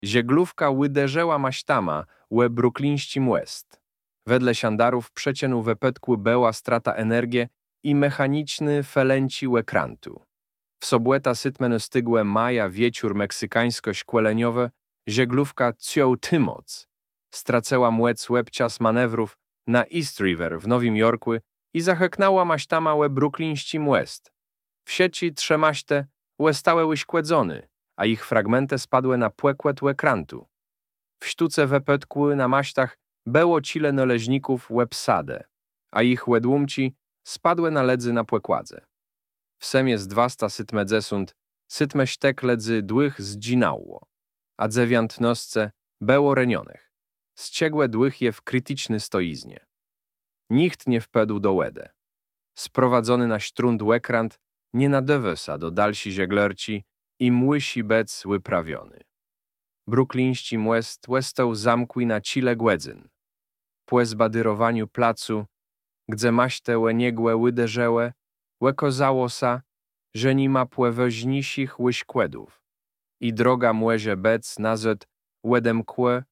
Żeglówka uderzyła maśtama łe bruklińskim West. Wedle siandarów przecienu wepetku była strata energii i mechaniczny felenci łekrantu. W sobłeta sytmeno stygłe maja wieczór meksykańsko-szkweleniowe, żeglówka ciął tymoc. Stracęła młec łebcias manewrów na East River w Nowym Jorku i zaheknała maśtama łe bruklińskim West. W sieci trzemaście stałe łyśkłedzony, a ich fragmenty spadły na płekłet łekrantu. W sztuce wepetku na maśtach było cile należników łepsade, a ich łedłumci spadły na ledzy na płekładze. W semie z 200 sytmedzesund sytme śtek ledzy dłych zdzinało, a dzewiant nosce było renionych. Zciegłe dłych je w krytyczny stoiznie. Nikt nie wpadł do łedę. Sprowadzony na sztrund łekrant nie nadewesa do dalsi żeglerci i młysi bec wyprawiony. Bruklińści Westał zamkły na cile głedzyn. Po zbadyrowaniu placu, gdzie maście łeniegłe łyderzełe, łekozało sa, że nie ma płewoźnisich łyśkłedów i droga młeże bec nazet łedem kłe